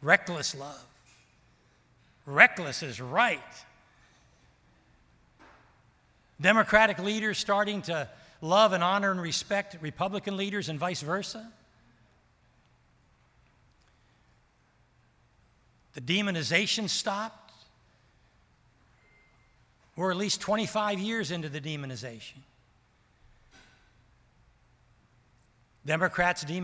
Reckless love. Reckless is right. Democratic leaders starting to love and honor and respect Republican leaders and vice versa. The demonization stopped. We're at least 25 years into the demonization. Republicans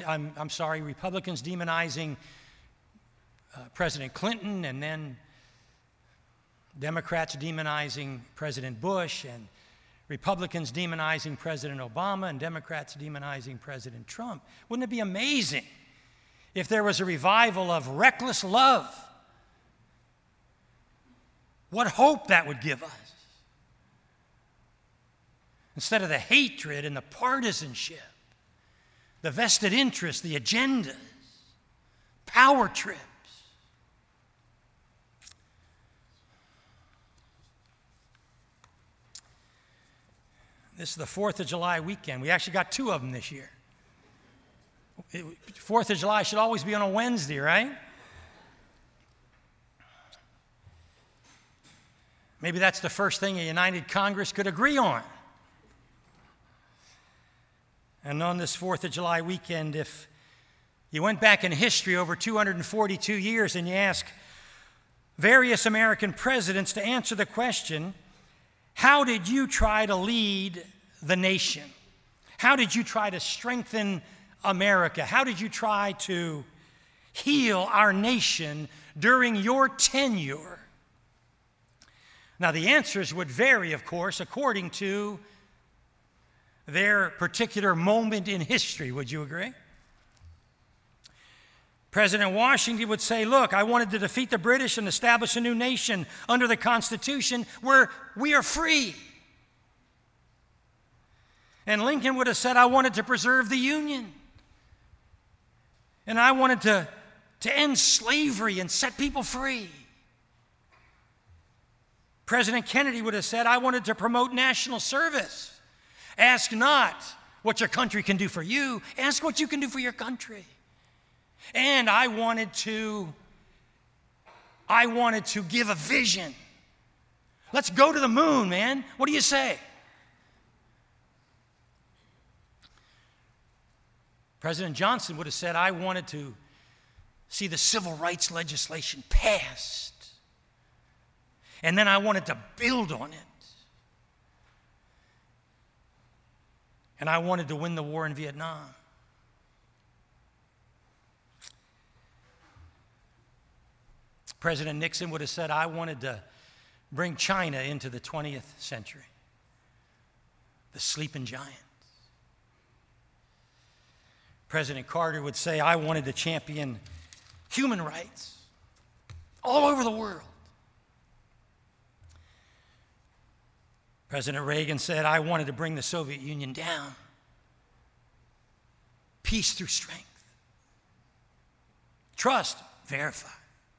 demonizing President Clinton, and then Democrats demonizing President Bush, and Republicans demonizing President Obama, and Democrats demonizing President Trump. Wouldn't it be amazing if there was a revival of reckless love? What hope that would give us. Instead of the hatred and the partisanship, the vested interests, the agendas, power trips. This is the 4th of July weekend. We actually got 2 of them this year. 4th of July should always be on a Wednesday, right? Maybe that's the first thing a united Congress could agree on. And on this 4th of July weekend, if you went back in history over 242 years and you ask various American presidents to answer the question, how did you try to lead the nation? How did you try to strengthen America? How did you try to heal our nation during your tenure? Now, the answers would vary, of course, according to their particular moment in history. Would you agree? President Washington would say, look, I wanted to defeat the British and establish a new nation under the Constitution where we are free. And Lincoln would have said, I wanted to preserve the Union. And I wanted to end slavery and set people free. President Kennedy would have said, I wanted to promote national service. Ask not what your country can do for you. Ask what you can do for your country. And I wanted to give a vision. Let's go to the moon, man. What do you say? President Johnson would have said, I wanted to see the civil rights legislation passed. And then I wanted to build on it. And I wanted to win the war in Vietnam. President Nixon would have said, I wanted to bring China into the 20th century. The sleeping giant. President Carter would say, I wanted to champion human rights all over the world. President Reagan said, I wanted to bring the Soviet Union down. Peace through strength. Trust, verify.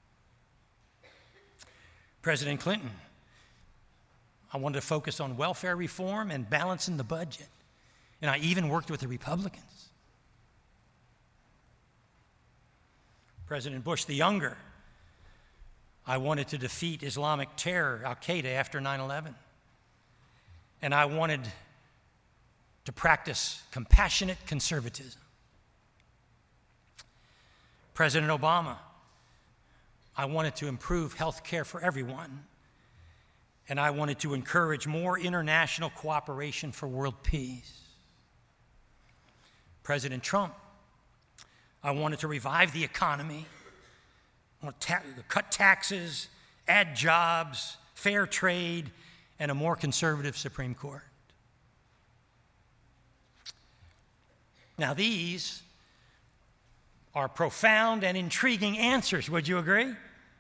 President Clinton, I wanted to focus on welfare reform and balancing the budget. And I even worked with the Republicans. President Bush the Younger, I wanted to defeat Islamic terror, Al-Qaeda, after 9/11. And I wanted to practice compassionate conservatism. President Obama, I wanted to improve health care for everyone, and I wanted to encourage more international cooperation for world peace. President Trump, I wanted to revive the economy, I want to cut taxes, add jobs, fair trade, and a more conservative Supreme Court. Now, these are profound and intriguing answers, would you agree?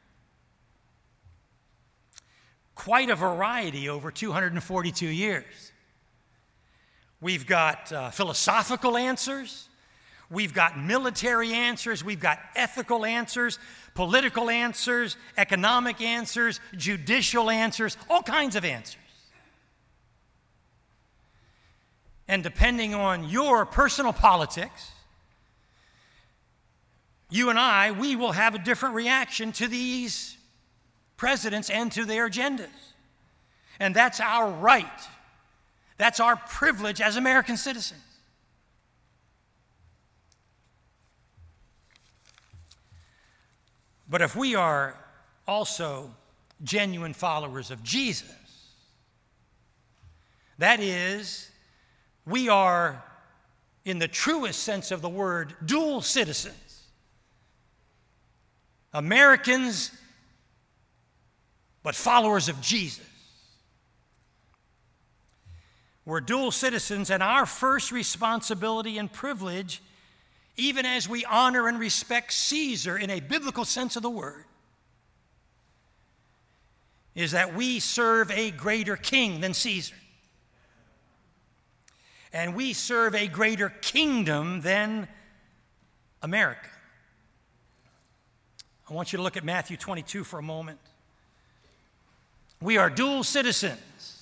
Quite a variety over 242 years. We've got philosophical answers, we've got military answers, we've got ethical answers, political answers, economic answers, judicial answers, all kinds of answers. And depending on your personal politics, you and I, we will have a different reaction to these presidents and to their agendas. And that's our right. That's our privilege as American citizens. But if we are also genuine followers of Jesus, that is, we are, in the truest sense of the word, dual citizens. Americans, but followers of Jesus. We're dual citizens, and our first responsibility and privilege, even as we honor and respect Caesar in a biblical sense of the word, is that we serve a greater king than Caesar. And we serve a greater kingdom than America. I want you to look at Matthew 22 for a moment. We are dual citizens.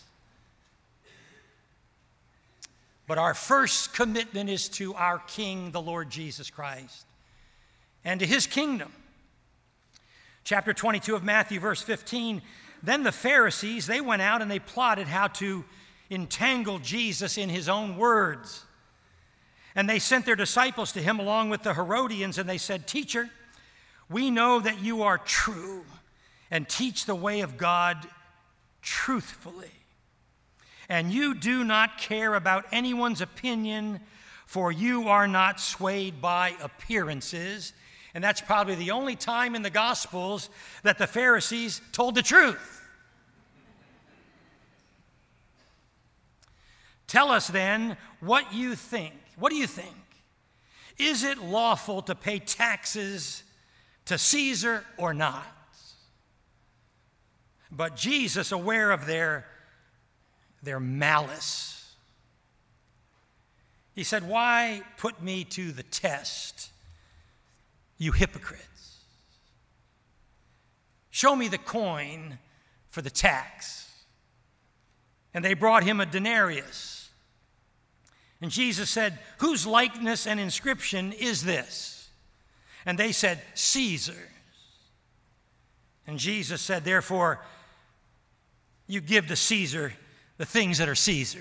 But our first commitment is to our King, the Lord Jesus Christ, and to his kingdom. Chapter 22 of Matthew, verse 15, then the Pharisees, they went out and they plotted how to entangle Jesus in his own words. And they sent their disciples to him along with the Herodians, and they said, Teacher, we know that you are true and teach the way of God truthfully. And you do not care about anyone's opinion, for you are not swayed by appearances. And that's probably the only time in the Gospels that the Pharisees told the truth. Tell us then what you think. What do you think? Is it lawful to pay taxes to Caesar or not? But Jesus, aware of their malice, he said, why put me to the test, you hypocrites? Show me the coin for the tax. And they brought him a denarius. And Jesus said, whose likeness and inscription is this? And they said, Caesar's. And Jesus said, therefore, you give to Caesar the things that are Caesar's.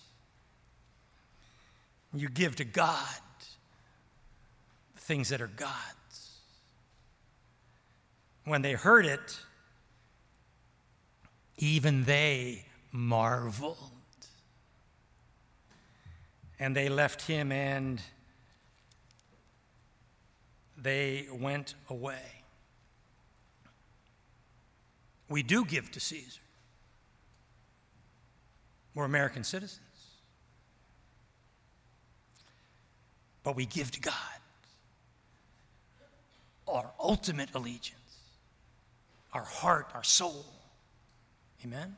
You give to God the things that are God's. When they heard it, even they marveled. And they left him and they went away. We do give to Caesar. We're American citizens. But we give to God our ultimate allegiance, our heart, our soul. Amen?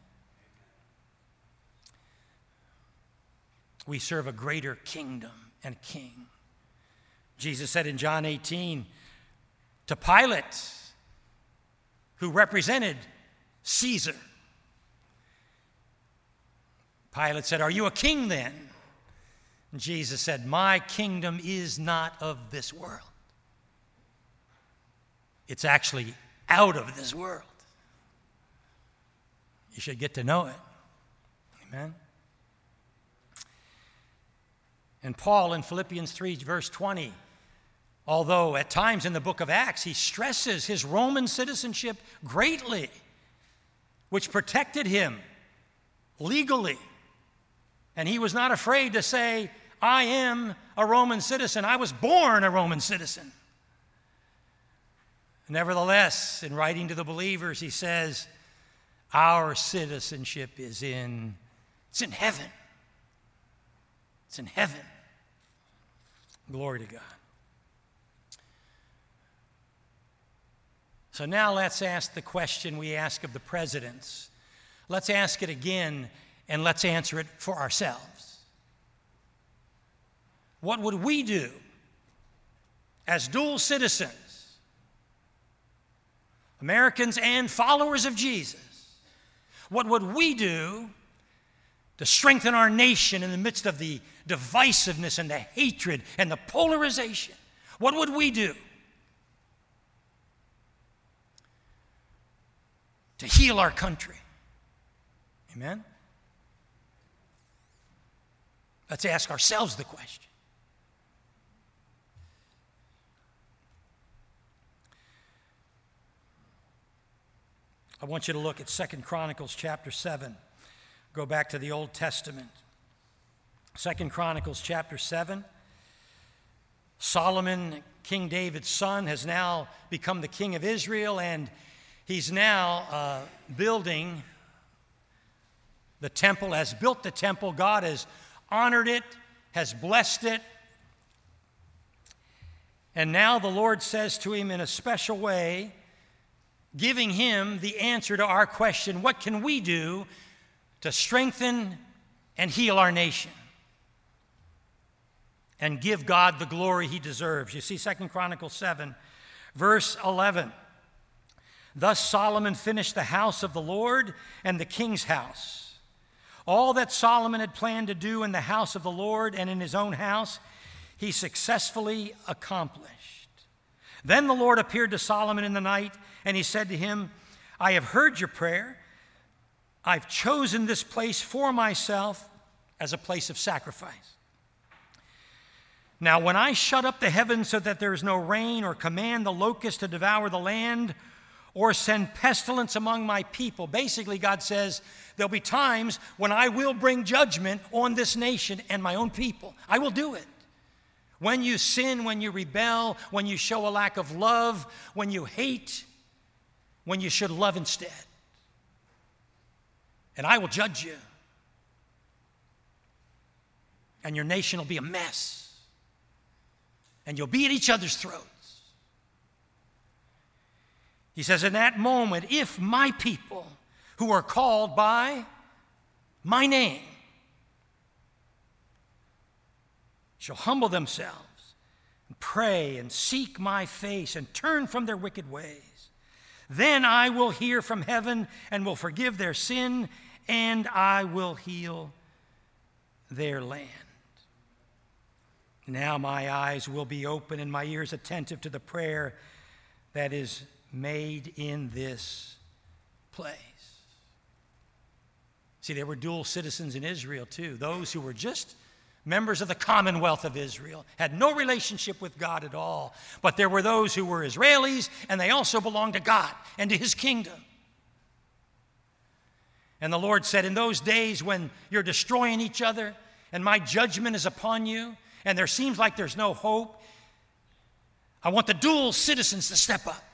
We serve a greater kingdom and king. Jesus said in John 18 to Pilate, who represented Caesar, Pilate said, are you a king then? And Jesus said, my kingdom is not of this world. It's actually out of this world. You should get to know it. Amen? And Paul in Philippians 3, verse 20, although at times in the book of Acts he stresses his Roman citizenship greatly, which protected him legally. And he was not afraid to say, I am a Roman citizen. I was born a Roman citizen. Nevertheless, in writing to the believers, he says, our citizenship is in heaven. It's in heaven. Glory to God. So now let's ask the question we ask of the presidents. Let's ask it again, and let's answer it for ourselves. What would we do as dual citizens, Americans and followers of Jesus? What would we do to strengthen our nation in the midst of the divisiveness and the hatred and the polarization? What would we do? to heal our country. Amen? Let's ask ourselves the question. I want you to look at 2 Chronicles chapter 7. Go back to the Old Testament. 2 Chronicles chapter 7. Solomon, King David's son, has now become the king of Israel, and he's now building the temple, has built the temple. God has honored it, has blessed it. And now the Lord says to him in a special way, giving him the answer to our question, what can we do to strengthen and heal our nation and give God the glory he deserves? You see 2 Chronicles 7, verse 11. Thus Solomon finished the house of the Lord and the king's house. All that Solomon had planned to do in the house of the Lord and in his own house, he successfully accomplished. Then the Lord appeared to Solomon in the night, and he said to him, I have heard your prayer. I've chosen this place for myself as a place of sacrifice. Now, when I shut up the heavens so that there is no rain, or command the locust to devour the land, or send pestilence among my people, basically God says there'll be times when I will bring judgment on this nation and my own people. I will do it. When you sin, when you rebel, when you show a lack of love, when you hate, when you should love instead. And I will judge you. And your nation will be a mess. And you'll be at each other's throats. He says, in that moment, if my people who are called by my name shall humble themselves and pray and seek my face and turn from their wicked ways, then I will hear from heaven and will forgive their sin, and I will heal their land. Now my eyes will be open and my ears attentive to the prayer that is made in this place. See, there were dual citizens in Israel too, those who were just members of the Commonwealth of Israel, had no relationship with God at all. But there were those who were Israelis, and they also belonged to God and to his kingdom. And the Lord said, in those days when you're destroying each other, and my judgment is upon you, and there seems like there's no hope, I want the dual citizens to step up.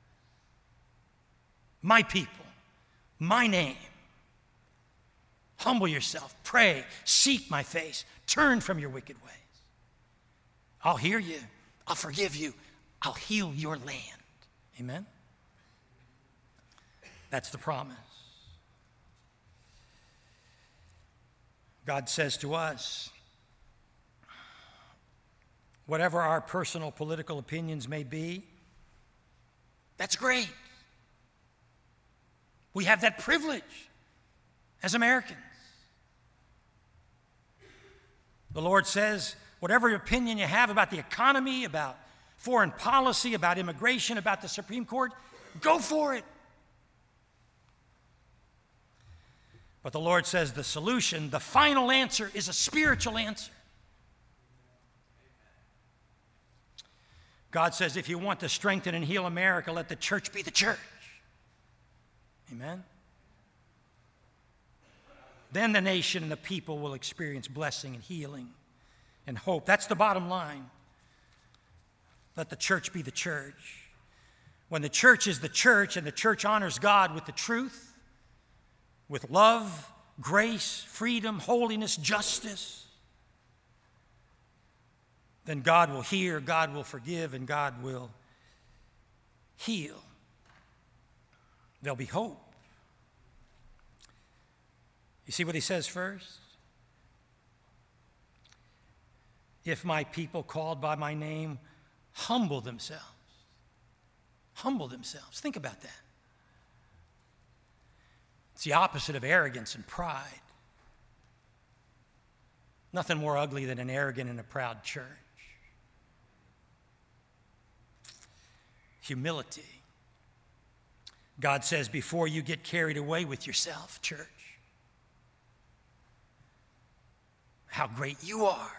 My people, my name. Humble yourself, pray, seek my face, turn from your wicked ways. I'll hear you, I'll forgive you, I'll heal your land. Amen? That's the promise. God says to us, whatever our personal political opinions may be, that's great. We have that privilege as Americans. The Lord says, whatever opinion you have about the economy, about foreign policy, about immigration, about the Supreme Court, go for it. But the Lord says the solution, the final answer, is a spiritual answer. God says if you want to strengthen and heal America, let the church be the church. Amen? Then the nation and the people will experience blessing and healing and hope. That's the bottom line. Let the church be the church. When the church is the church and the church honors God with the truth, with love, grace, freedom, holiness, justice, then God will hear, God will forgive, and God will heal. There'll be hope. You see what he says first? If my people called by my name humble themselves. Humble themselves. Think about that. It's the opposite of arrogance and pride. Nothing more ugly than an arrogant and a proud church. Humility. God says, before you get carried away with yourself, church, how great you are.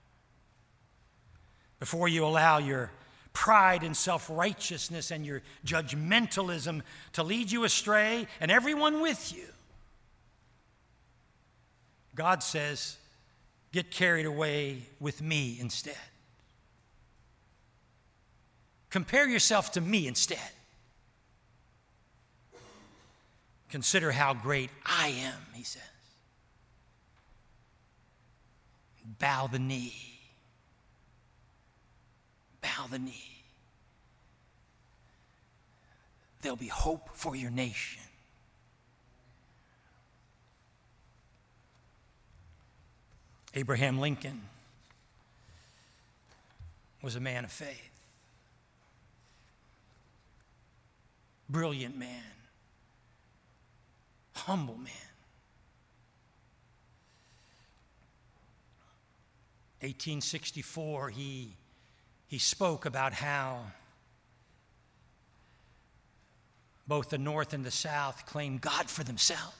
Before you allow your pride and self-righteousness and your judgmentalism to lead you astray and everyone with you, God says, get carried away with me instead. Compare yourself to me instead. Consider how great I am, he says. Bow the knee. Bow the knee. There'll be hope for your nation. Abraham Lincoln was a man of faith. Brilliant man. Humble man. 1864, he spoke about how both the North and the South claimed God for themselves.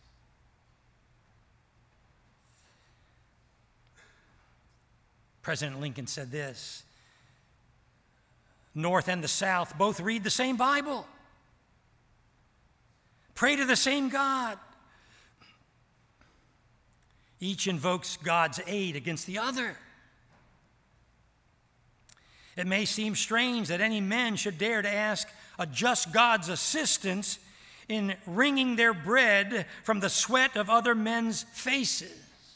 President Lincoln said this: North and the South both read the same Bible, pray to the same God. Each invokes God's aid against the other. It may seem strange that any men should dare to ask a just God's assistance in wringing their bread from the sweat of other men's faces.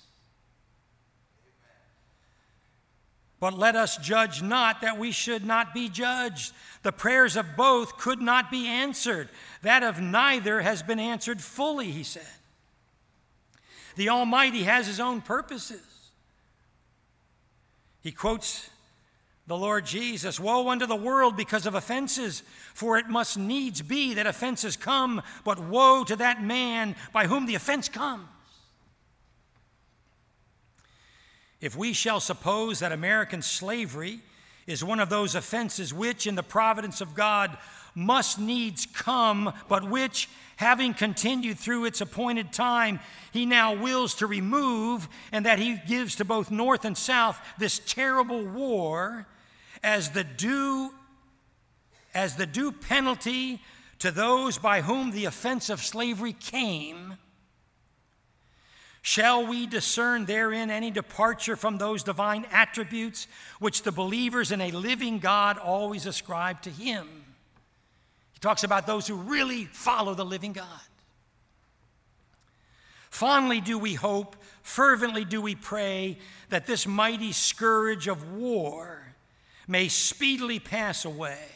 But let us judge not that we should not be judged. The prayers of both could not be answered. That of neither has been answered fully, he said. The Almighty has his own purposes. He quotes the Lord Jesus, "Woe unto the world because of offenses, for it must needs be that offenses come, but woe to that man by whom the offense comes." If we shall suppose that American slavery is one of those offenses which, in the providence of God, must needs come, but which, having continued through its appointed time, he now wills to remove, and that he gives to both North and South this terrible war as the due penalty to those by whom the offense of slavery came, shall we discern therein any departure from those divine attributes which the believers in a living God always ascribe to him? He talks about those who really follow the living God. Fondly do we hope, fervently do we pray that this mighty scourge of war may speedily pass away.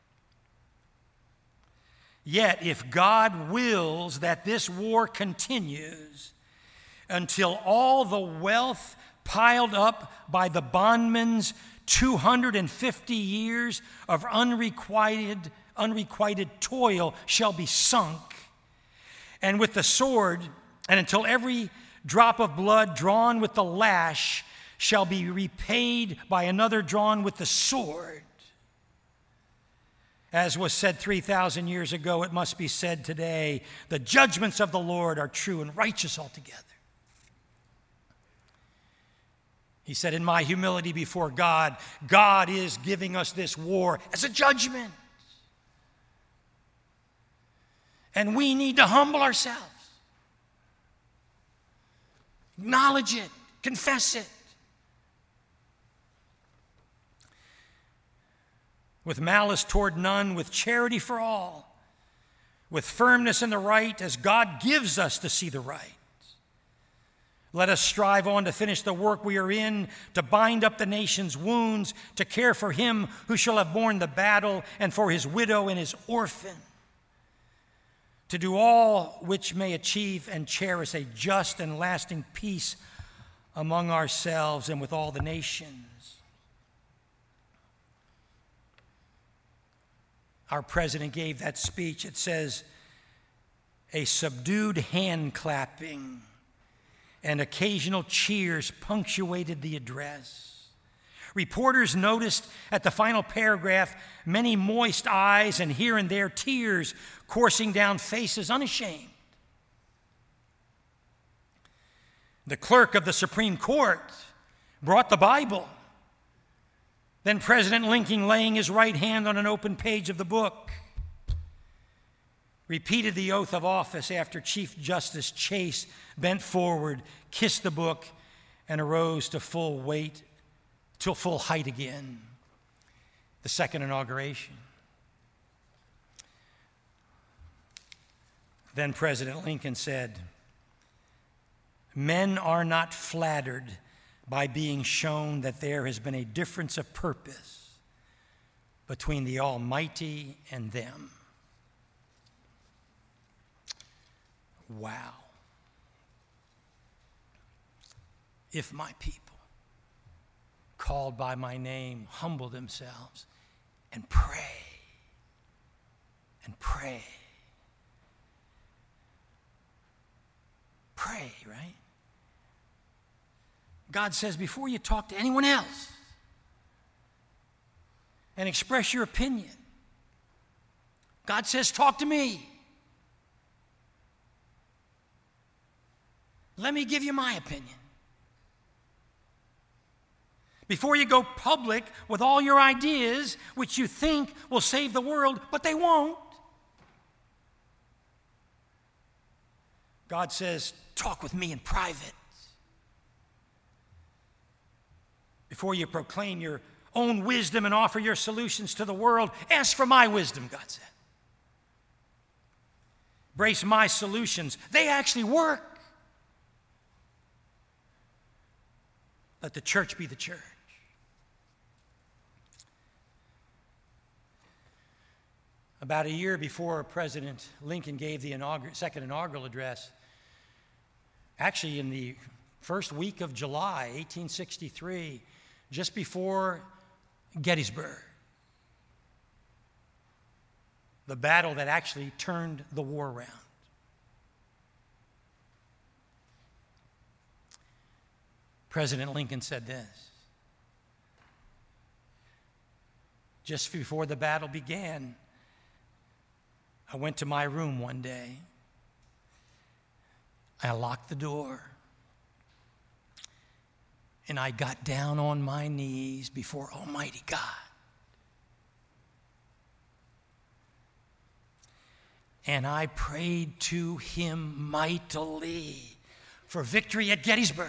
Yet, if God wills that this war continues until all the wealth piled up by the bondman's 250 years of unrequited toil shall be sunk, and with the sword, and until every drop of blood drawn with the lash shall be repaid by another drawn with the sword. As was said 3,000 years ago, it must be said today, the judgments of the Lord are true and righteous altogether. He said, in my humility before God, God is giving us this war as a judgment. And we need to humble ourselves. Acknowledge it. Confess it. With malice toward none, with charity for all, with firmness in the right, as God gives us to see the right. Let us strive on to finish the work we are in, to bind up the nation's wounds, to care for him who shall have borne the battle, and for his widow and his orphan, to do all which may achieve and cherish a just and lasting peace among ourselves and with all the nations. Our president gave that speech. It says, a subdued hand clapping and occasional cheers punctuated the address. Reporters noticed at the final paragraph many moist eyes and here and there tears coursing down faces unashamed. The clerk of the Supreme Court brought the Bible. Then President Lincoln, laying his right hand on an open page of the book, repeated the oath of office after Chief Justice Chase bent forward, kissed the book, and arose to full height again. The second inauguration. Then President Lincoln said, "Men are not flattered by being shown that there has been a difference of purpose between the Almighty and them." Wow. If my people, called by my name, humble themselves and pray, pray, right? God says, before you talk to anyone else and express your opinion, God says, talk to me. Let me give you my opinion. Before you go public with all your ideas, which you think will save the world, but they won't, God says, talk with me in private. Before you proclaim your own wisdom and offer your solutions to the world, ask for my wisdom, God said. Embrace my solutions. They actually work. Let the church be the church. About a year before President Lincoln gave the second inaugural address, actually in the first week of July, 1863, just before Gettysburg, the battle that actually turned the war around. President Lincoln said this: just before the battle began, I went to my room one day. I locked the door, and I got down on my knees before Almighty God. And I prayed to Him mightily for victory at Gettysburg.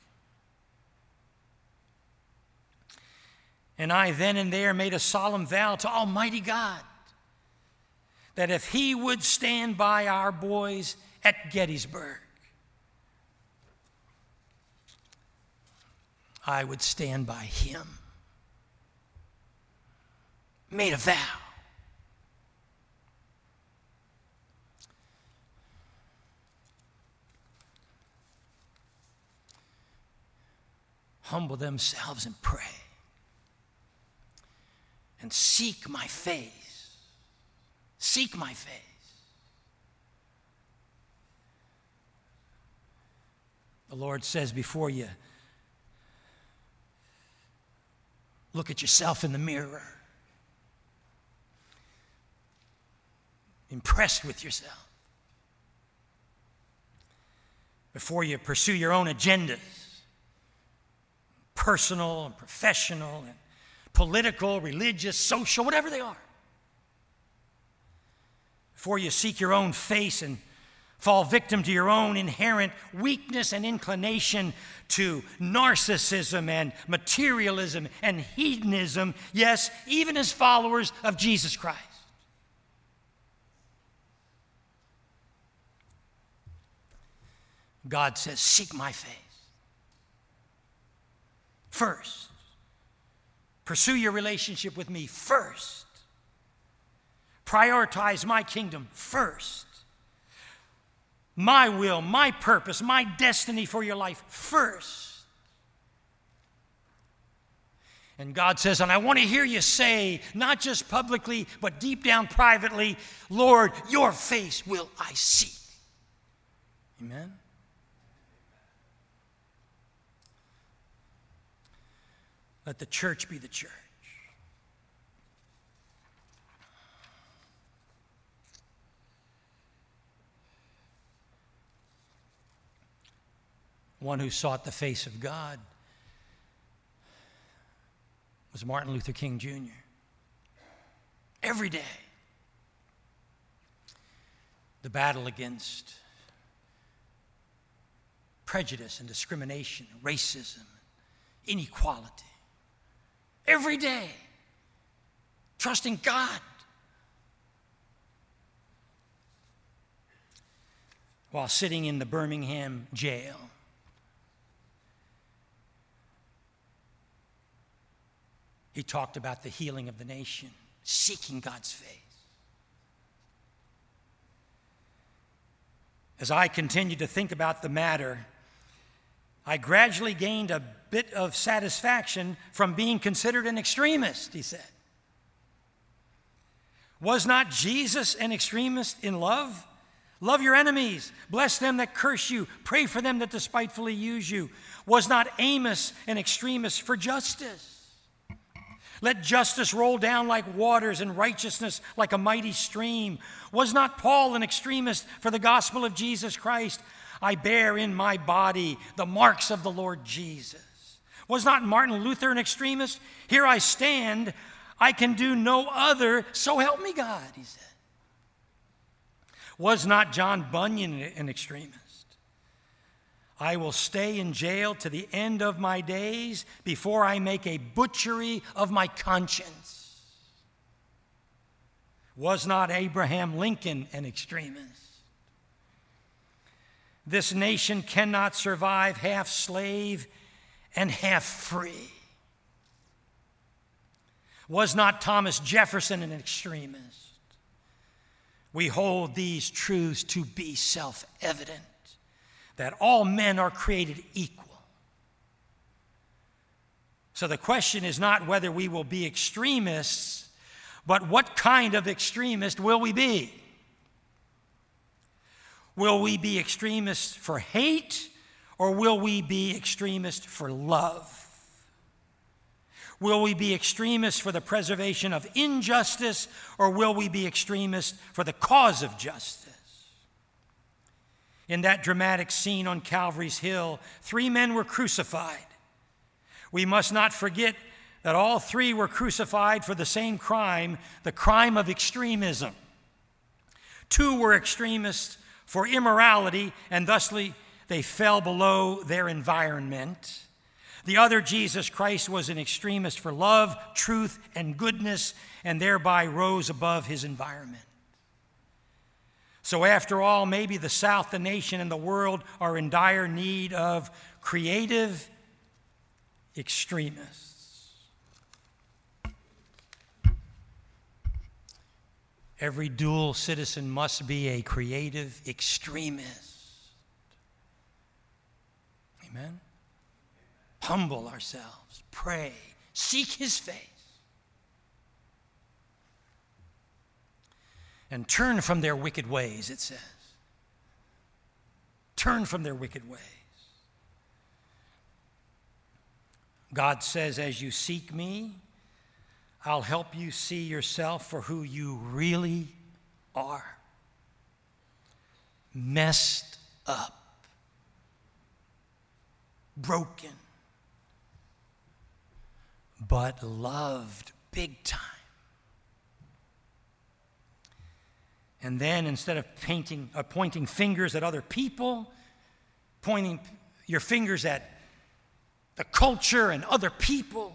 And I then and there made a solemn vow to Almighty God that if He would stand by our boys at Gettysburg, I would stand by Him. Made a vow. Humble themselves and pray. And seek my face. Seek my face. The Lord says before you look at yourself in the mirror, impressed with yourself, before you pursue your own agendas, personal and professional and political, religious, social, whatever they are. Before you seek your own face and fall victim to your own inherent weakness and inclination to narcissism and materialism and hedonism, yes, even as followers of Jesus Christ. God says, seek my face. First, pursue your relationship with me first. Prioritize my kingdom first. My will, my purpose, my destiny for your life first. And God says, and I want to hear you say, not just publicly, but deep down privately, Lord, your face will I seek. Amen? Let the church be the church. One who sought the face of God was Martin Luther King Jr. Every day, the battle against prejudice and discrimination, racism, inequality. Every day, trusting God. While sitting in the Birmingham jail, he talked about the healing of the nation, seeking God's face. As I continued to think about the matter, I gradually gained a bit of satisfaction from being considered an extremist, he said. Was not Jesus an extremist in love? Love your enemies, bless them that curse you, pray for them that despitefully use you. Was not Amos an extremist for justice? Let justice roll down like waters and righteousness like a mighty stream. Was not Paul an extremist for the gospel of Jesus Christ? I bear in my body the marks of the Lord Jesus. Was not Martin Luther an extremist? Here I stand, I can do no other, so help me God, he said. Was not John Bunyan an extremist? I will stay in jail to the end of my days before I make a butchery of my conscience. Was not Abraham Lincoln an extremist? This nation cannot survive half slave and half free. Was not Thomas Jefferson an extremist? We hold these truths to be self-evident, that all men are created equal. So the question is not whether we will be extremists, but what kind of extremist will we be? Will we be extremists for hate, or will we be extremists for love? Will we be extremists for the preservation of injustice, or will we be extremists for the cause of justice? In that dramatic scene on Calvary's Hill, 3 men were crucified. We must not forget that all 3 were crucified for the same crime, the crime of extremism. 2 were extremists for immorality, and thusly they fell below their environment. The other, Jesus Christ, was an extremist for love, truth, and goodness, and thereby rose above his environment. So after all, maybe the South, the nation, and the world are in dire need of creative extremists. Every dual citizen must be a creative extremist. Amen? Humble ourselves, pray, seek his face, and turn from their wicked ways, it says. Turn from their wicked ways. God says, as you seek me, I'll help you see yourself for who you really are. Messed up, broken, but loved big time. And then instead of pointing fingers at other people, pointing your fingers at the culture and other people,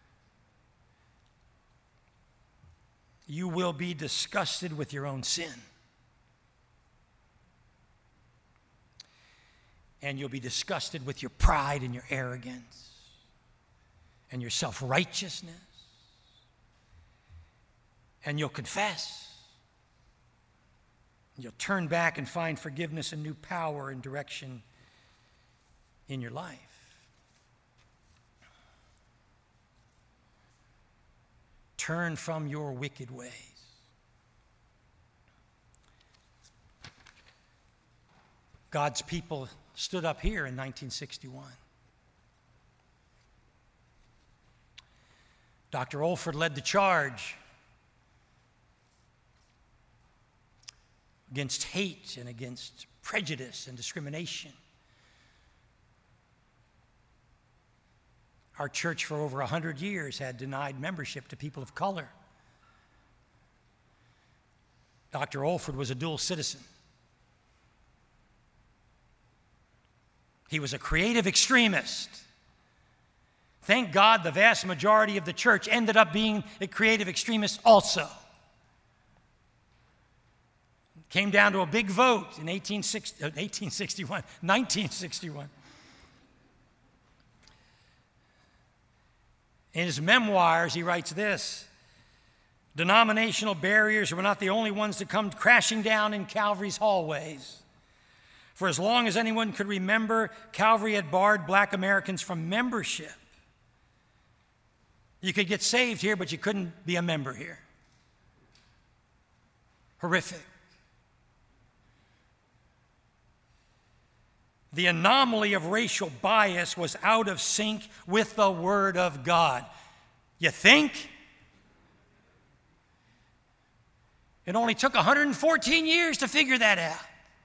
you will be disgusted with your own sin. And you'll be disgusted with your pride and your arrogance and your self-righteousness. And you'll confess. You'll turn back and find forgiveness and new power and direction in your life. Turn from your wicked ways. God's people stood up here in 1961. Dr. Olford led the charge against hate and against prejudice and discrimination. Our church for over 100 years had denied membership to people of color. Dr. Olford was a dual citizen. He was a creative extremist. Thank God the vast majority of the church ended up being a creative extremist also. Came down to a big vote in 1961. In his memoirs, he writes this: denominational barriers were not the only ones to come crashing down in Calvary's hallways. For as long as anyone could remember, Calvary had barred black Americans from membership. You could get saved here, but you couldn't be a member here. Horrific. The anomaly of racial bias was out of sync with the Word of God. You think? It only took 114 years to figure that out.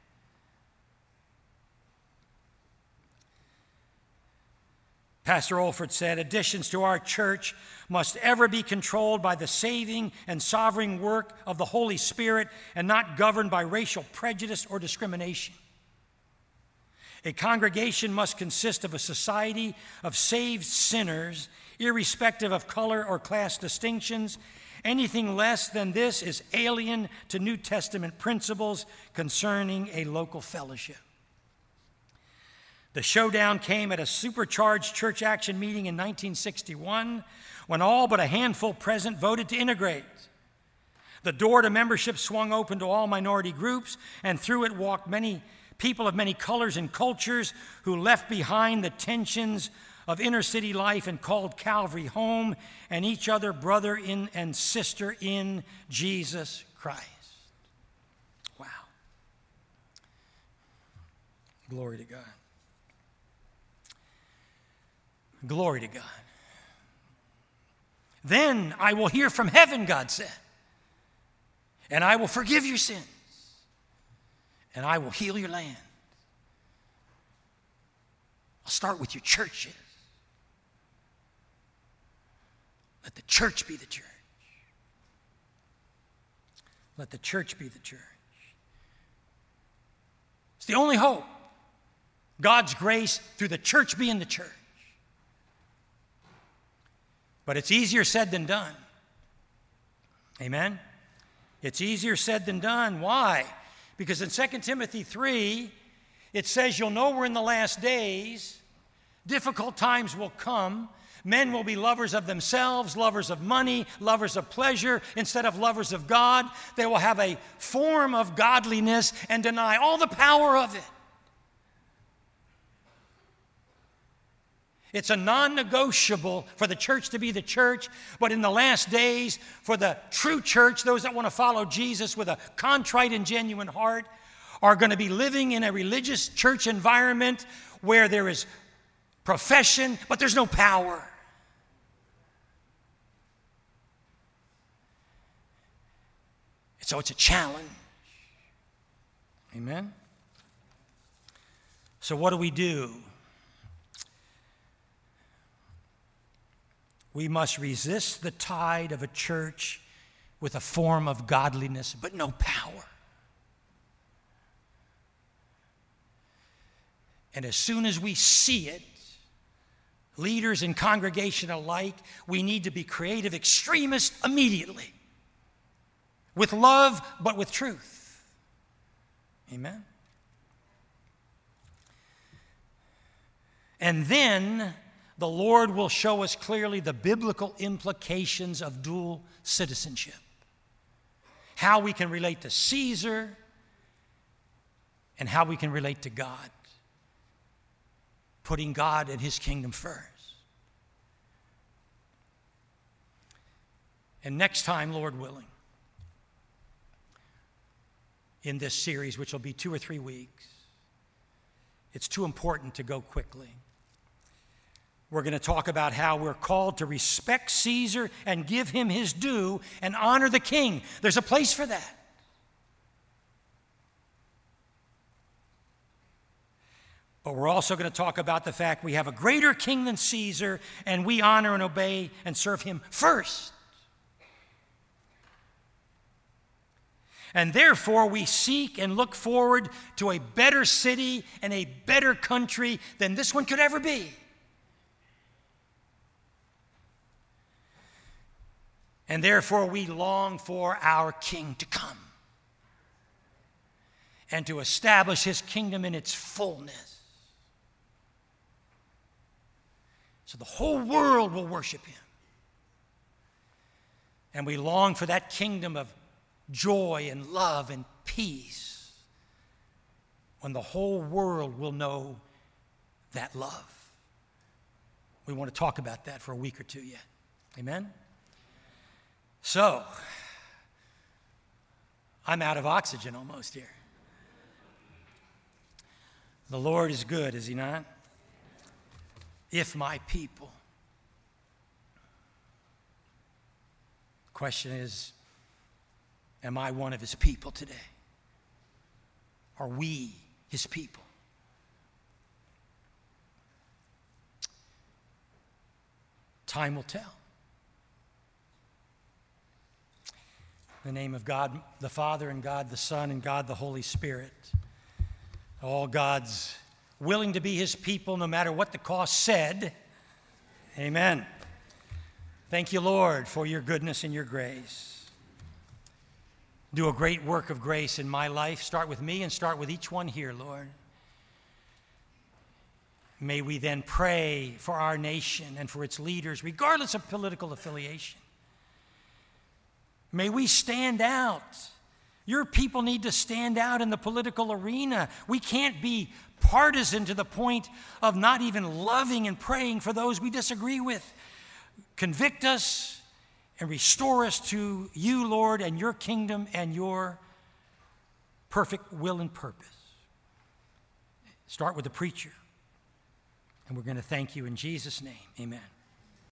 Pastor Olford said, additions to our church must ever be controlled by the saving and sovereign work of the Holy Spirit and not governed by racial prejudice or discrimination. A congregation must consist of a society of saved sinners, irrespective of color or class distinctions. Anything less than this is alien to New Testament principles concerning a local fellowship. The showdown came at a supercharged church action meeting in 1961 when all but a handful present voted to integrate. The door to membership swung open to all minority groups, and through it walked many people of many colors and cultures who left behind the tensions of inner city life and called Calvary home and each other brother in and sister in Jesus Christ. Wow. Glory to God. Glory to God. Then I will hear from heaven, God said, and I will forgive your sins, and I will heal your land. I'll start with your churches. Let the church be the church. Let the church be the church. It's the only hope. God's grace through the church being the church. But it's easier said than done. Amen? It's easier said than done. Why? Because in 2 Timothy 3, it says you'll know we're in the last days. Difficult times will come. Men will be lovers of themselves, lovers of money, lovers of pleasure, instead of lovers of God. They will have a form of godliness and deny all the power of it. It's a non-negotiable for the church to be the church, but in the last days, for the true church, those that want to follow Jesus with a contrite and genuine heart, are going to be living in a religious church environment where there is profession, but there's no power. So it's a challenge. Amen? So what do? We must resist the tide of a church with a form of godliness, but no power. And as soon as we see it, leaders and congregation alike, we need to be creative extremists immediately. With love, but with truth. Amen? And then the Lord will show us clearly the biblical implications of dual citizenship. How we can relate to Caesar and how we can relate to God. Putting God and His kingdom first. And next time, Lord willing, in this series, which will be 2 or 3 weeks, it's too important to go quickly. We're going to talk about how we're called to respect Caesar and give him his due and honor the king. There's a place for that. But we're also going to talk about the fact we have a greater king than Caesar, and we honor and obey and serve him first. And therefore, we seek and look forward to a better city and a better country than this one could ever be. And therefore, we long for our king to come and to establish his kingdom in its fullness. So the whole world will worship him. And we long for that kingdom of joy and love and peace when the whole world will know that love. We want to talk about that for a week or two yet. Amen? So, I'm out of oxygen almost here. The Lord is good, is he not? If my people. The question is, am I one of his people today? Are we his people? Time will tell. In the name of God the Father, and God the Son, and God the Holy Spirit, all God's willing to be his people no matter what the cost said. Amen. Thank you, Lord, for your goodness and your grace. Do a great work of grace in my life. Start with me and start with each one here, Lord. May we then pray for our nation and for its leaders, regardless of political affiliation. May we stand out. Your people need to stand out in the political arena. We can't be partisan to the point of not even loving and praying for those we disagree with. Convict us and restore us to you, Lord, and your kingdom and your perfect will and purpose. Start with the preacher. And we're going to thank you in Jesus' name. Amen.